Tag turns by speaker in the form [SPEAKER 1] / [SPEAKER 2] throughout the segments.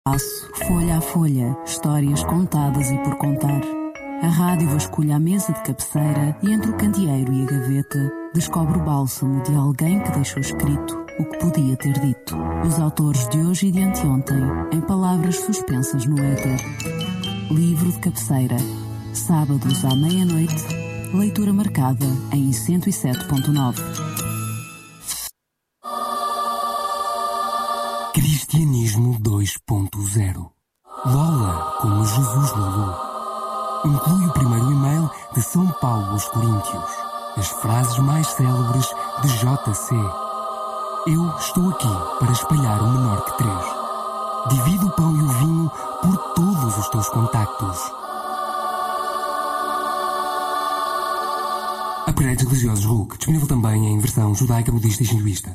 [SPEAKER 1] Passo, folha a folha, histórias contadas e por contar. A rádio vasculha a mesa de cabeceira e entre o candeeiro e a gaveta descobre o bálsamo de alguém que deixou escrito o que podia ter dito. Os autores de hoje e de anteontem, em palavras suspensas no éter. Livro de cabeceira. Sábados à meia-noite. Leitura marcada em 107.9.
[SPEAKER 2] Cristianismo 2.0. Lola como Jesus Lulu. Inclui o primeiro e-mail de São Paulo aos Coríntios. As frases mais célebres de JC. Eu estou aqui para espalhar o menor que três. Divide o pão e o vinho por todos os teus contactos. Upgrades religiosos RUC, disponível também em versão judaica, budista e hinduísta.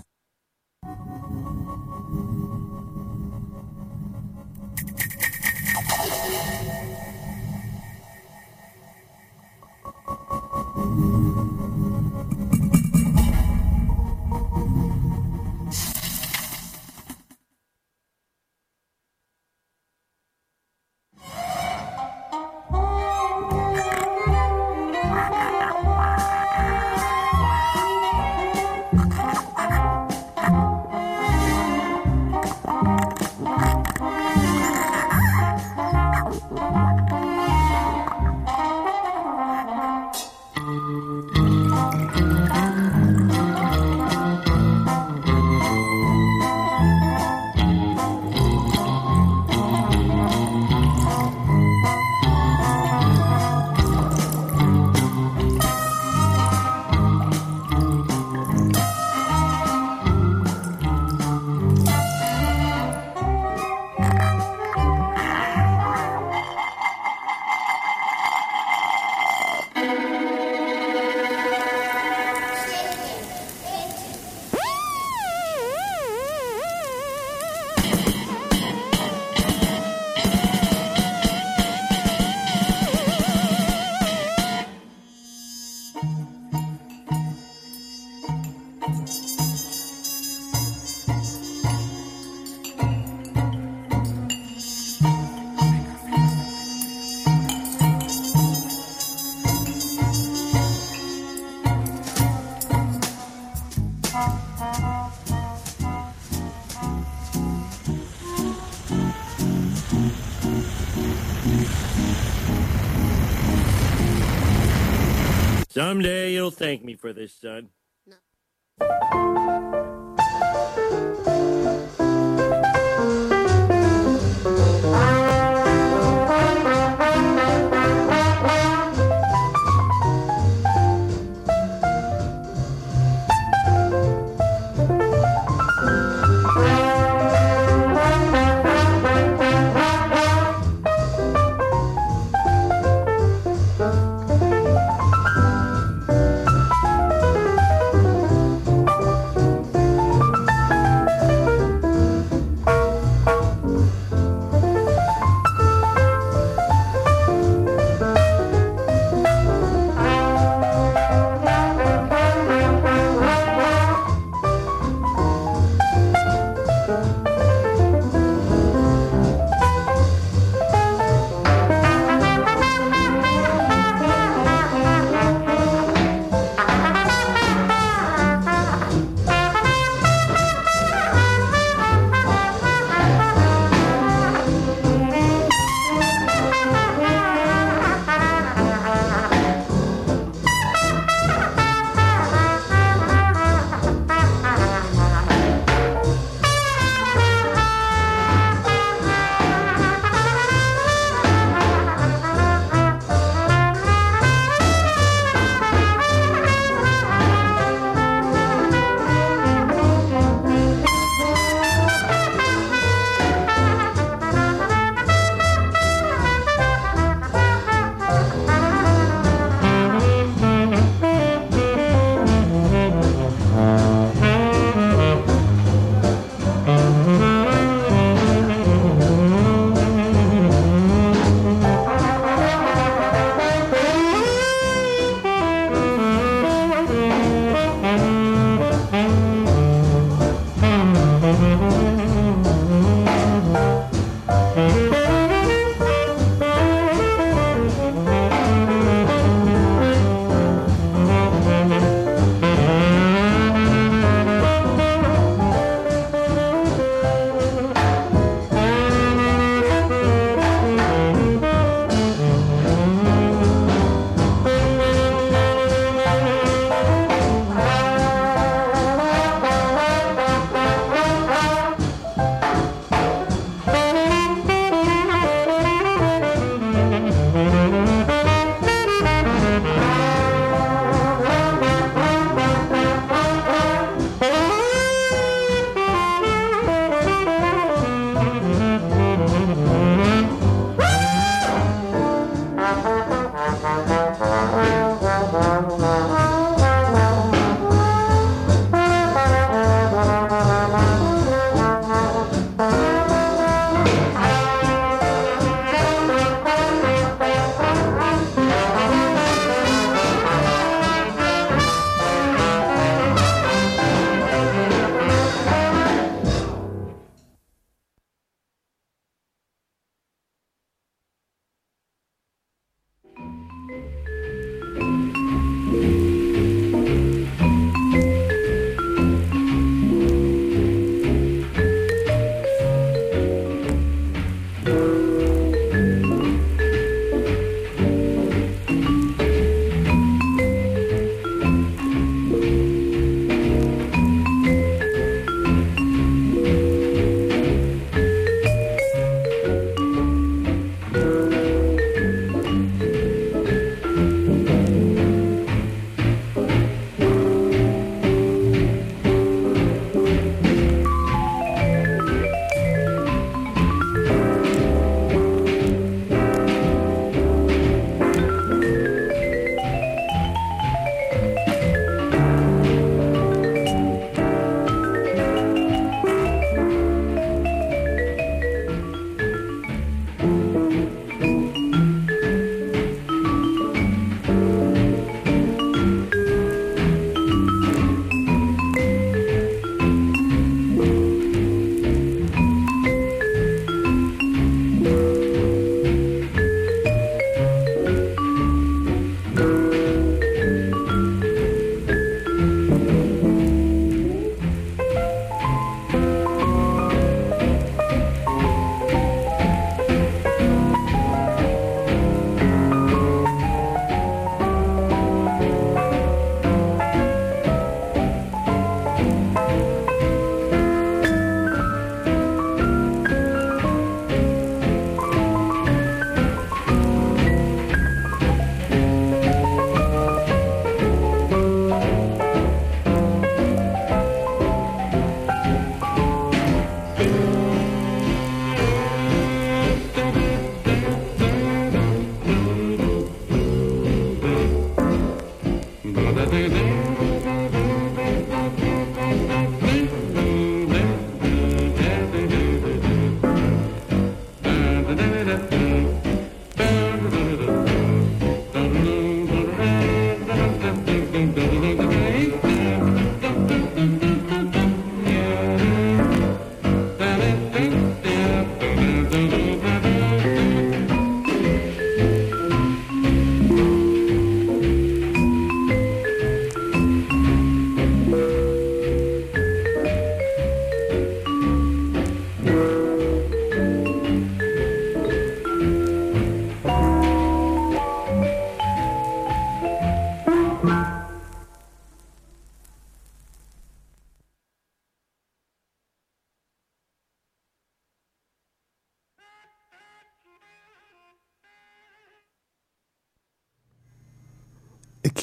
[SPEAKER 3] Someday you'll thank me for this, son.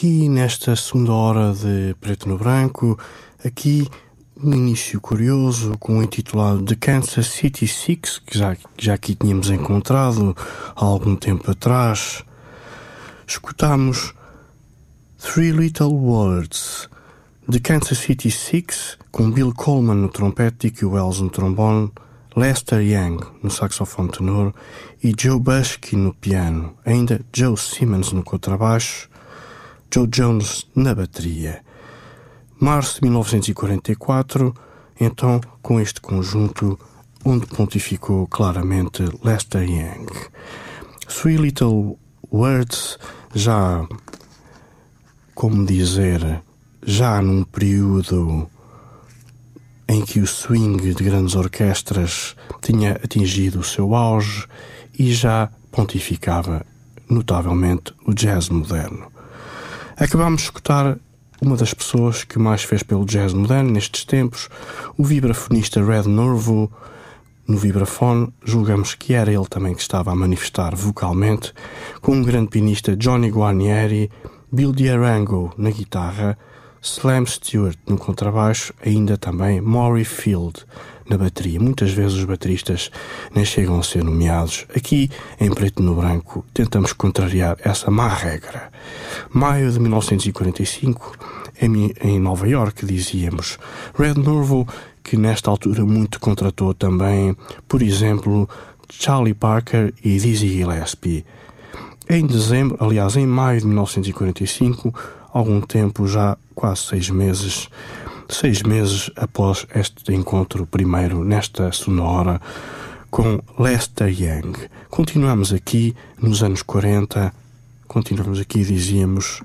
[SPEAKER 4] aqui nesta segunda hora de Preto no Branco, aqui um início curioso com o intitulado The Kansas City Six, que já aqui tínhamos encontrado há algum tempo atrás. Escutámos Three Little Words, The Kansas City Six, com Bill Coleman no trompete, Dickie Wells no trombone, Lester Young no saxofone tenor e Joe Bushki no piano, ainda Joe Simmons no contrabaixo, Joe Jones na bateria. Março de 1944, então, com este conjunto, onde pontificou claramente Lester Young. Three Little Words, já, como dizer, já num período em que o swing de grandes orquestras tinha atingido o seu auge e já pontificava notavelmente o jazz moderno. Acabámos de escutar uma das pessoas que mais fez pelo jazz moderno nestes tempos, o vibrafonista Red Norvo no vibrafone. Julgamos que era ele também que estava a manifestar vocalmente, com um grande pianista Johnny Guarnieri, Bill D'Arango na guitarra, Slam Stewart no contrabaixo, ainda também Maury Field na bateria. Muitas vezes os bateristas nem chegam a ser nomeados. Aqui, em Preto no Branco, tentamos contrariar essa má regra. Maio de 1945, em Nova York, dizíamos. Red Norvo, que nesta altura muito contratou também, por exemplo, Charlie Parker e Dizzy Gillespie. Em dezembro, aliás, em maio de 1945, algum tempo, já quase 6 meses após este encontro primeiro nesta sonora com Lester Young. Continuamos aqui nos anos 40, dizíamos,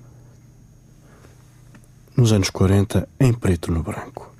[SPEAKER 4] nos anos 40, em Preto no Branco.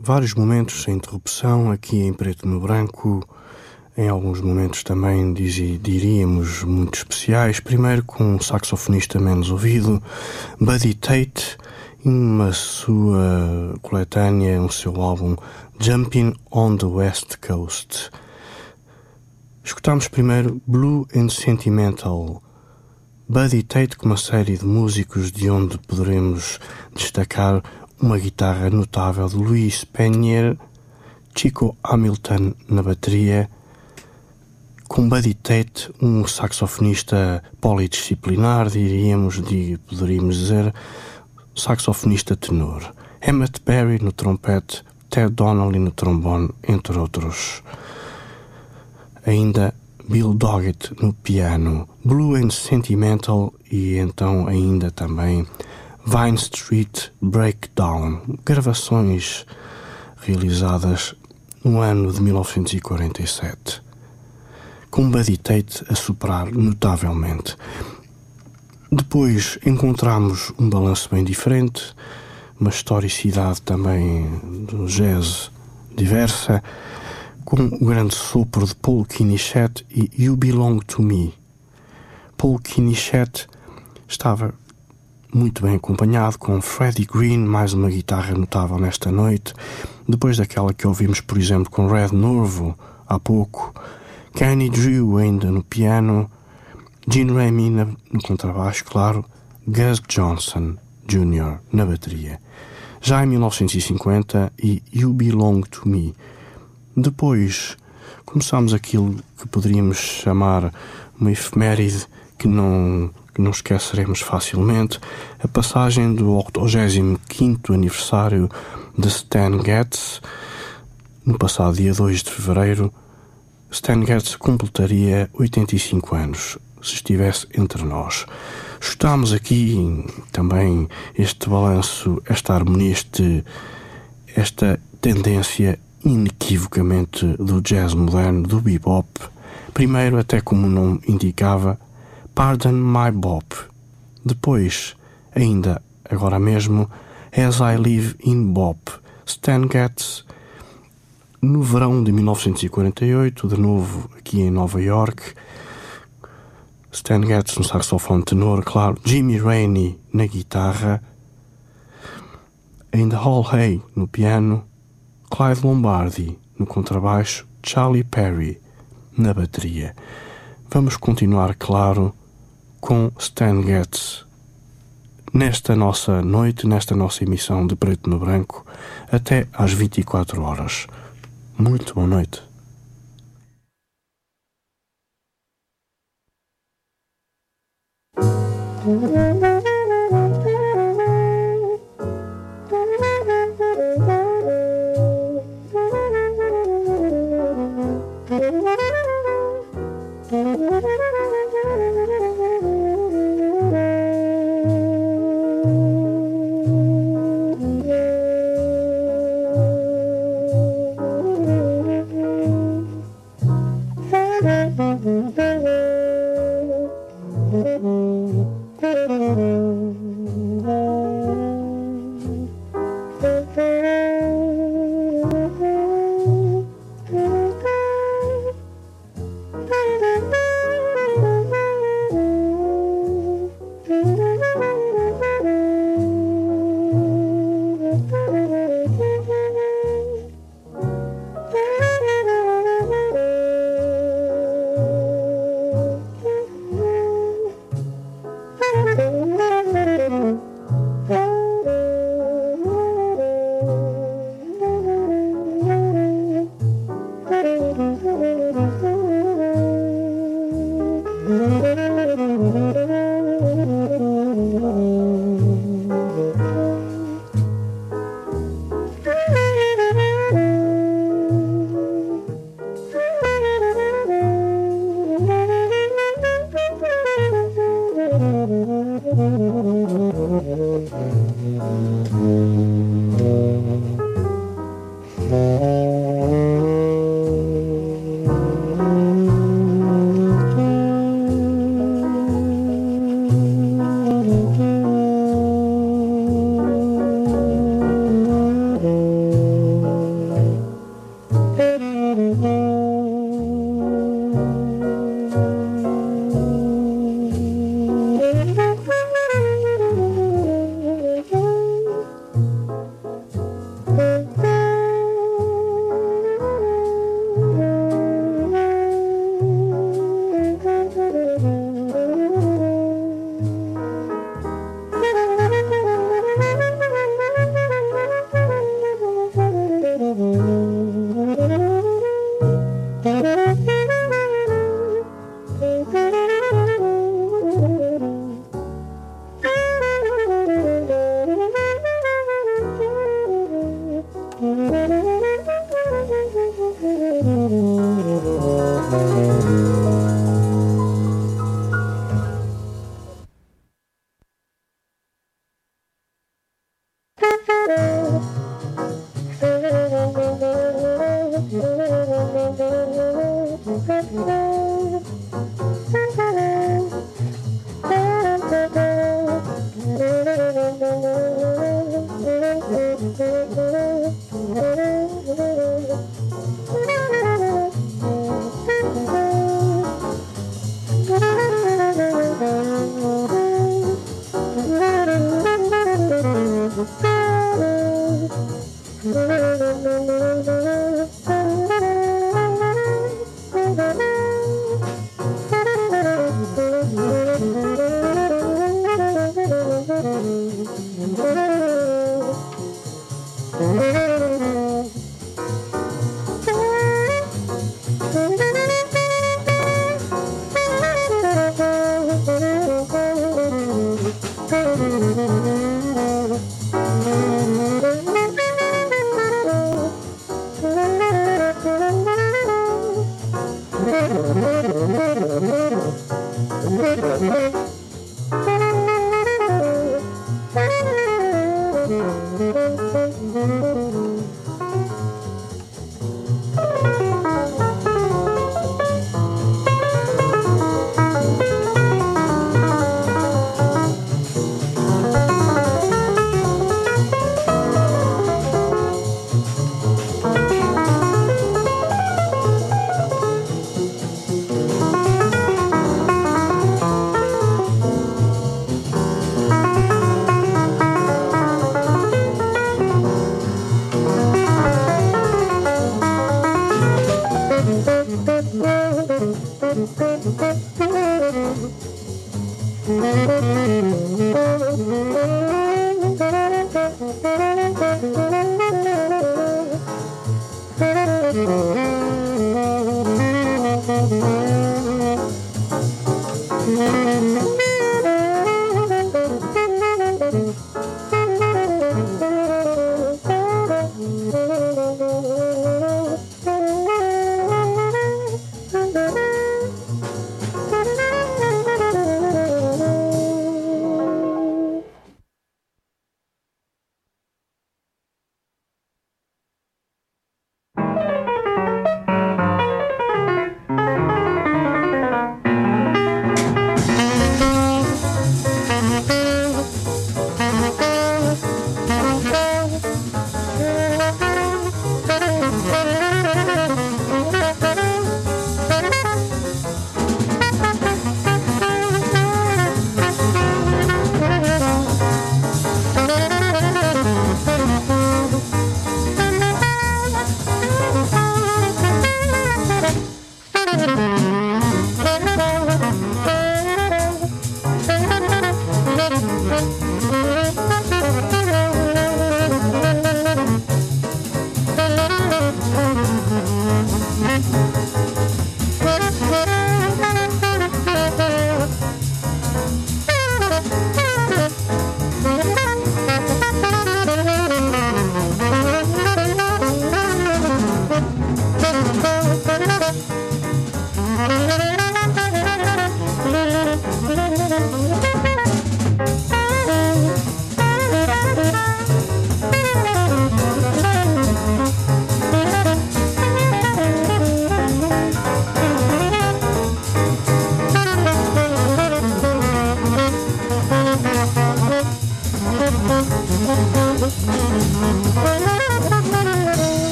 [SPEAKER 4] vários momentos sem interrupção aqui em preto no branco, em alguns momentos também diríamos muito especiais. Primeiro com um saxofonista menos ouvido, Buddy Tate, em sua coletânea, no seu álbum Jumping on the West Coast. Escutámos primeiro Blue and Sentimental, Buddy Tate, com uma série de músicos de onde poderemos destacar uma guitarra notável de Luis Penier, Chico Hamilton na bateria, com Buddy Tate, um saxofonista polidisciplinar, poderíamos dizer, saxofonista tenor, Emmett Berry no trompete, Ted Donnelly no trombone, entre outros. Ainda Bill Doggett no piano, Blue and Sentimental, e então ainda também Vine Street Breakdown, gravações realizadas no ano de 1947, com Buddy Tate a superar notavelmente. Depois encontramos um balanço bem diferente, uma historicidade também do jazz diversa, com o grande sopro de Paul Kinichette e You Belong to Me. Paul Kinichette estava muito bem acompanhado com Freddie Green, mais uma guitarra notável nesta noite, depois daquela que ouvimos, por exemplo, com Red Norvo há pouco, Kenny Drew ainda no piano, Gene Ramey no contrabaixo, claro, Gus Johnson Jr. na bateria. Já em 1950 e You Belong to Me. Depois começámos aquilo que poderíamos chamar uma efeméride que não esqueceremos facilmente, a passagem do 85º aniversário de Stan Getz. No passado dia 2 de fevereiro, Stan Getz completaria 85 anos, se estivesse entre nós. Escutámos aqui também este balanço, esta harmonia, esta tendência inequivocamente do jazz moderno, do bebop. Primeiro, até como o nome indicava, Pardon My Bop. Depois, ainda agora mesmo, As I Live in Bop. Stan Getz, no verão de 1948, de novo aqui em Nova York. Stan Getz no saxofone tenor, claro, Jimmy Rainey na guitarra, ainda Hall Hay no piano, Clyde Lombardi no contrabaixo, Charlie Perry na bateria. Vamos continuar, claro, com Stan Getz nesta nossa noite, nesta nossa emissão de Preto no Branco, até às 24 horas. Muito boa noite.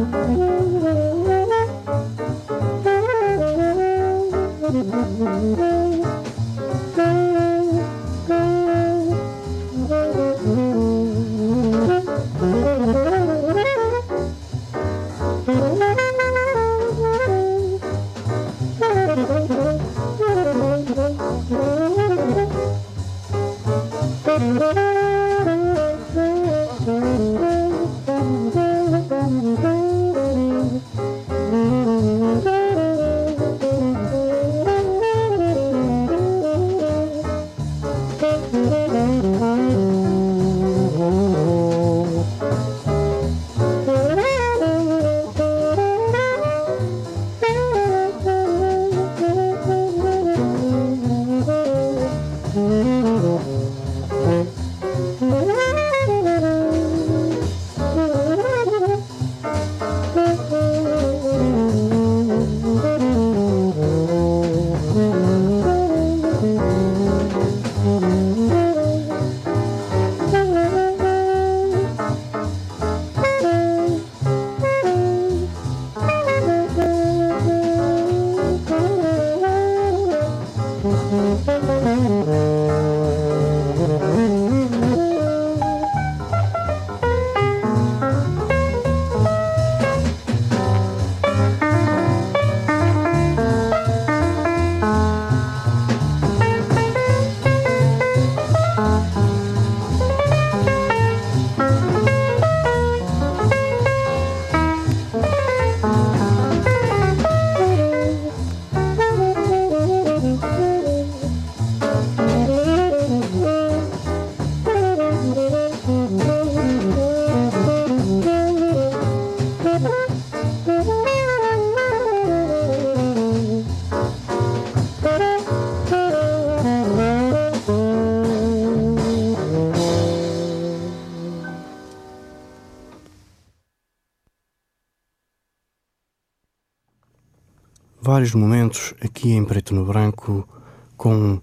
[SPEAKER 4] Vários momentos aqui em preto no branco com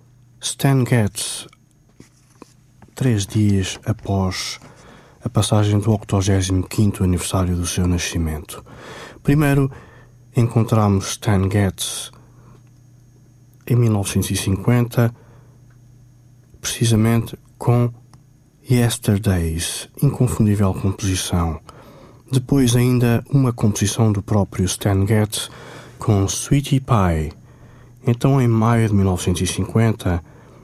[SPEAKER 4] Stan Getz, 3 dias após a passagem do 85º aniversário do seu nascimento. Primeiro encontramos Stan Getz em 1950, precisamente com Yesterdays, inconfundível composição. Depois ainda uma composição do próprio Stan Getz com Sweetie Pie. Então em maio de 1950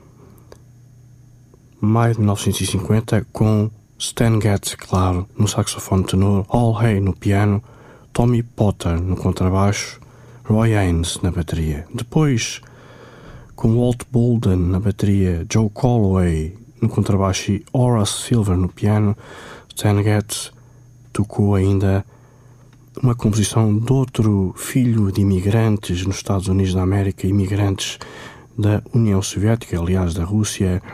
[SPEAKER 4] com Stan Getz, claro, no saxofone tenor, Al Hay no piano, Tommy Potter no contrabaixo, Roy Haynes na bateria. Depois com Walt Bolden na bateria, Joe Calloway no contrabaixo e Horace Silver no piano, Stan Getz tocou ainda uma composição de outro filho de imigrantes nos Estados Unidos da América, imigrantes da União Soviética, aliás da Rússia,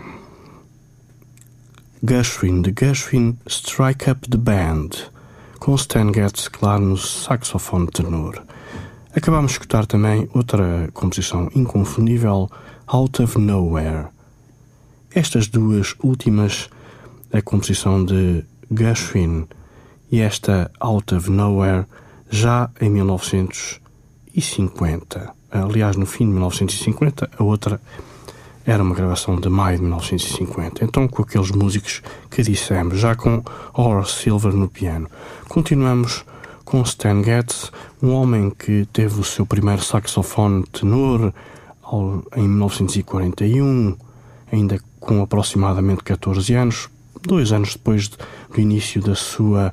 [SPEAKER 4] Gershwin, The Gershwin Strike Up the Band, com Stan Getz, claro, no saxofone tenor. Acabamos de escutar também outra composição inconfundível, Out of Nowhere. Estas duas últimas, a composição de Gershwin e esta Out of Nowhere, já em 1950. Aliás, no fim de 1950, a outra era uma gravação de maio de 1950. Então, com aqueles músicos que dissemos, já com Horace Silver no piano. Continuamos com Stan Getz, um homem que teve o seu primeiro saxofone tenor em 1941, ainda com aproximadamente 14 anos, 2 anos depois do início da sua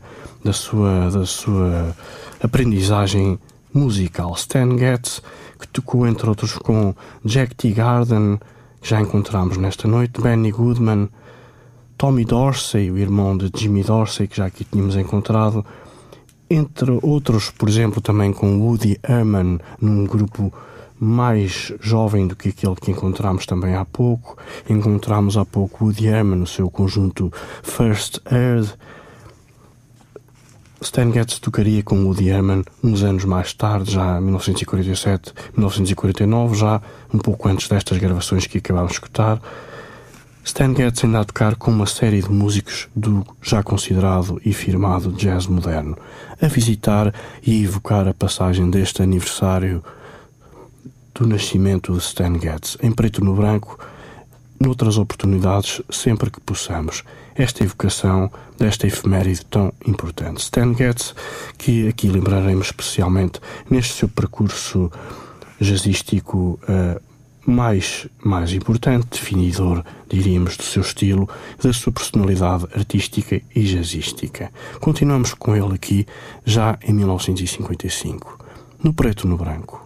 [SPEAKER 4] aprendizagem musical. Stan Getz, que tocou entre outros com Jack Teagarden, que já encontramos nesta noite, Benny Goodman, Tommy Dorsey, o irmão de Jimmy Dorsey, que já aqui tínhamos encontrado, entre outros, por exemplo, também com Woody Herman, num grupo mais jovem do que aquele que encontramos também há pouco. Encontramos há pouco Woody Herman no seu conjunto First Heard. Stan Getz tocaria com Woody Herman uns anos mais tarde, já em 1947, 1949, já um pouco antes destas gravações que acabámos de escutar. Stan Getz ainda a tocar com uma série de músicos do já considerado e firmado jazz moderno, a visitar e evocar a passagem deste aniversário do nascimento de Stan Getz, em preto no branco, noutras oportunidades, sempre que possamos. Esta evocação desta efeméride tão importante. Stan Getz, que aqui lembraremos especialmente neste seu percurso jazzístico mais importante, definidor, diríamos, do seu estilo, da sua personalidade artística e jazzística. Continuamos com ele aqui, já em 1955, no preto no branco.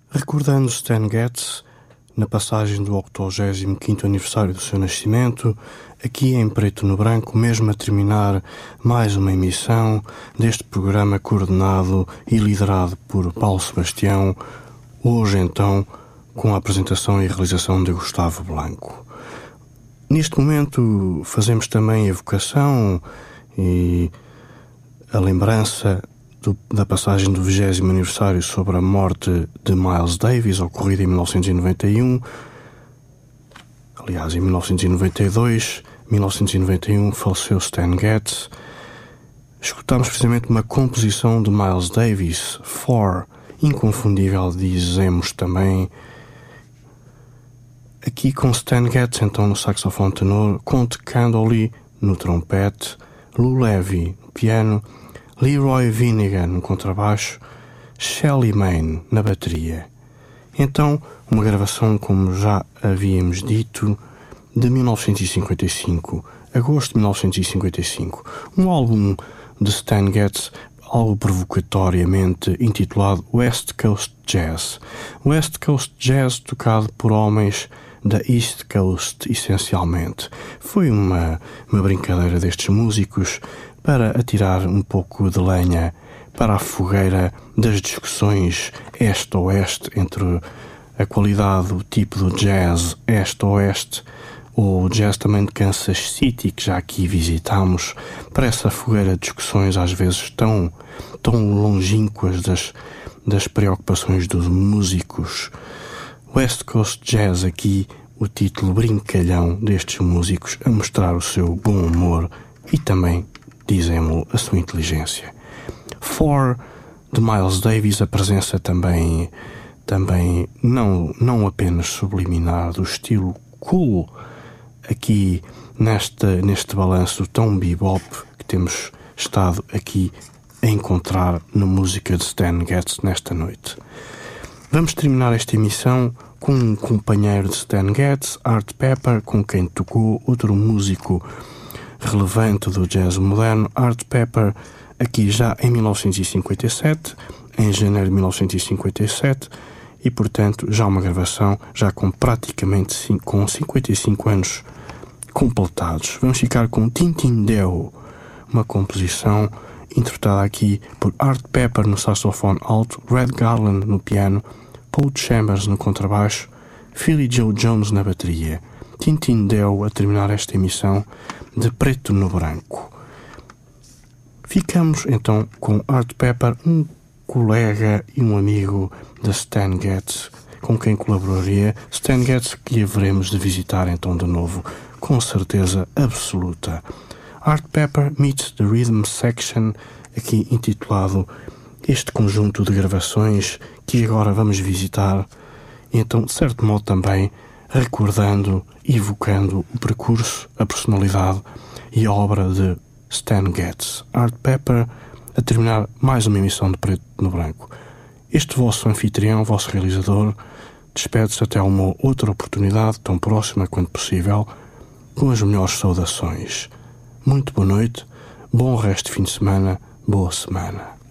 [SPEAKER 4] Recordando Stan Getz, na passagem do 85º aniversário do seu nascimento, aqui em preto no branco, mesmo a terminar mais uma emissão deste programa coordenado e liderado por Paulo Sebastião, hoje então com a apresentação e realização de Gustavo Blanco. Neste momento fazemos também evocação e a lembrança da passagem do 20º aniversário sobre a morte de Miles Davis, ocorrida em 1991. Aliás, em 1991 faleceu Stan Getz. Escutámos precisamente uma composição de Miles Davis, For, inconfundível, dizemos também. Aqui com Stan Getz, então, no saxofone tenor, Conte Candoli no trompete, Lou Levy no piano, Leroy Vinnegar no contrabaixo, Shelly Manne na bateria. Então, uma gravação, como já havíamos dito, de 1955, agosto de 1955. Um álbum de Stan Getz, algo provocatoriamente intitulado West Coast Jazz. West Coast Jazz tocado por homens da East Coast, essencialmente. Foi uma brincadeira destes músicos para atirar um pouco de lenha para a fogueira das discussões este-oeste entre a qualidade, o tipo do jazz este-oeste, ou o jazz também de Kansas City, que já aqui visitámos, para essa fogueira de discussões às vezes tão longínquas das preocupações dos músicos. West Coast Jazz, aqui o título brincalhão destes músicos a mostrar o seu bom humor e também, dizemos, a sua inteligência. For, de Miles Davis, a presença também não apenas subliminar do estilo cool, aqui neste balanço tão bebop que temos estado aqui a encontrar na música de Stan Getz nesta noite. Vamos terminar esta emissão com um companheiro de Stan Getz, Art Pepper, com quem tocou, outro músico relevante do jazz moderno. Art Pepper, aqui já em 1957, em janeiro de 1957, e portanto já uma gravação já com praticamente com 55 anos completados. Vamos ficar com Tintindeo, uma composição interpretada aqui por Art Pepper no saxofone alto, Red Garland no piano, Paul Chambers no contrabaixo, Philly Joe Jones na bateria. Tintindeo a terminar esta emissão de preto no branco. Ficamos então com Art Pepper, um colega e um amigo de Stan Getz, com quem colaboraria. Stan Getz, que haveremos de visitar então de novo, com certeza absoluta. Art Pepper meets the Rhythm Section, aqui intitulado este conjunto de gravações que agora vamos visitar, e então, de certo modo também, recordando, evocando o percurso, a personalidade e a obra de Stan Getz. Art Pepper a terminar mais uma emissão de Preto no Branco. Este vosso anfitrião, vosso realizador, despede-se até uma outra oportunidade, tão próxima quanto possível, com as melhores saudações. Muito boa noite, bom resto de fim de semana, boa semana.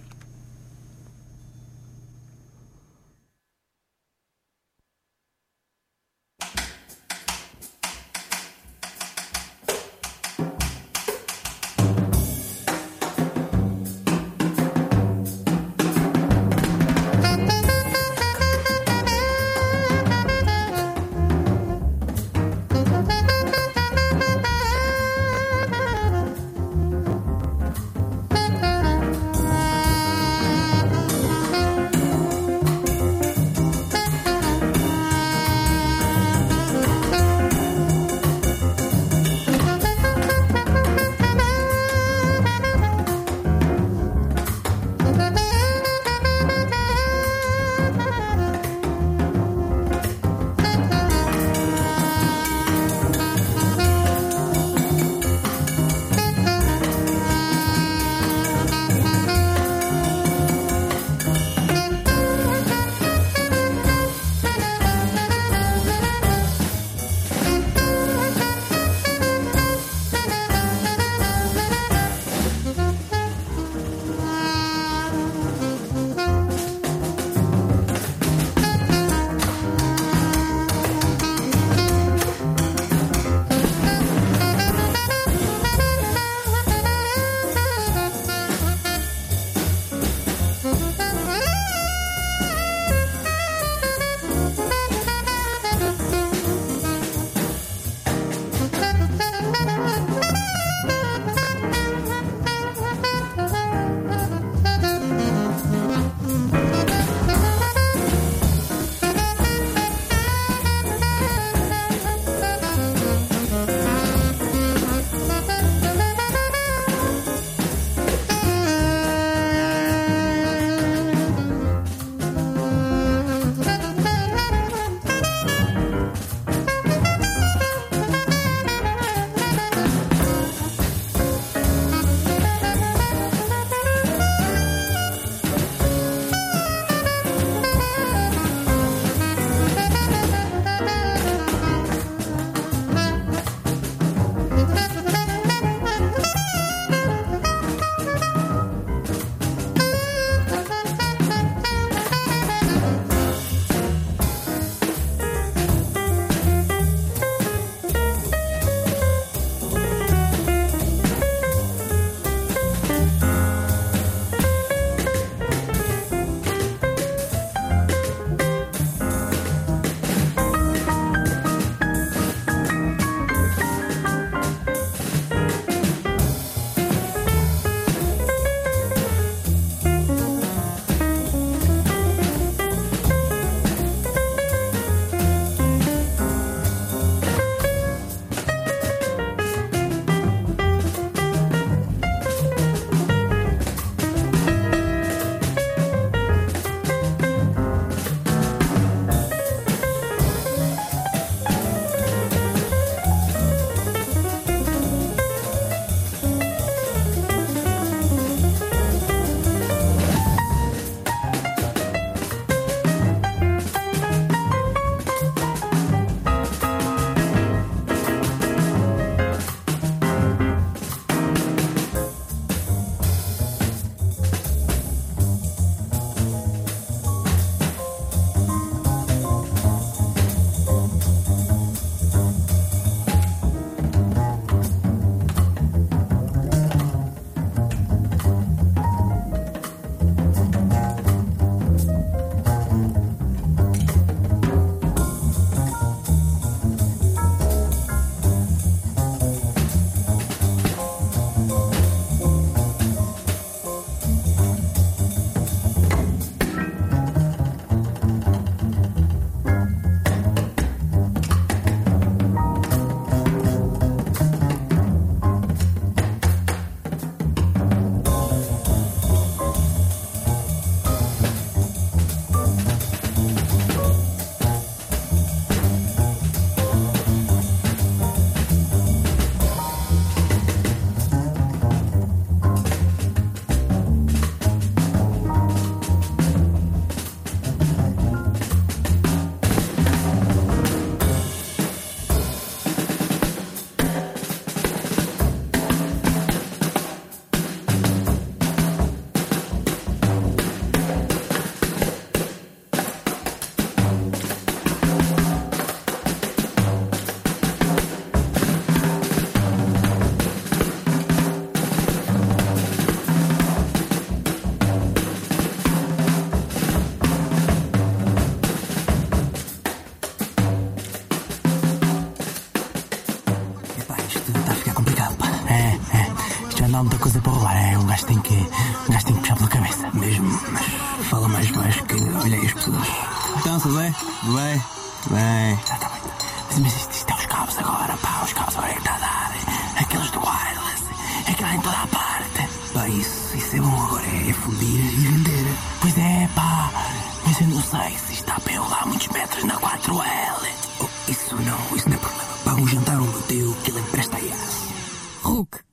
[SPEAKER 5] não há muita coisa para rolar. Um gajo tem que puxar pela cabeça. Mesmo, mas fala mais baixo que olha aí as pessoas. Então, José? Bem. Tá bem. Mas isto é os cabos agora, pá. Os cabos agora é que está a dar. Aqueles do wireless. É que lá em toda a parte. Pá, isso é bom agora. É fundir e vender. Pois é, pá. Mas eu não sei se está a pé lá muitos metros na 4L. Isso não é problema. Paga um jantar ao meu tio que ele empresta aí.
[SPEAKER 1] Hulk.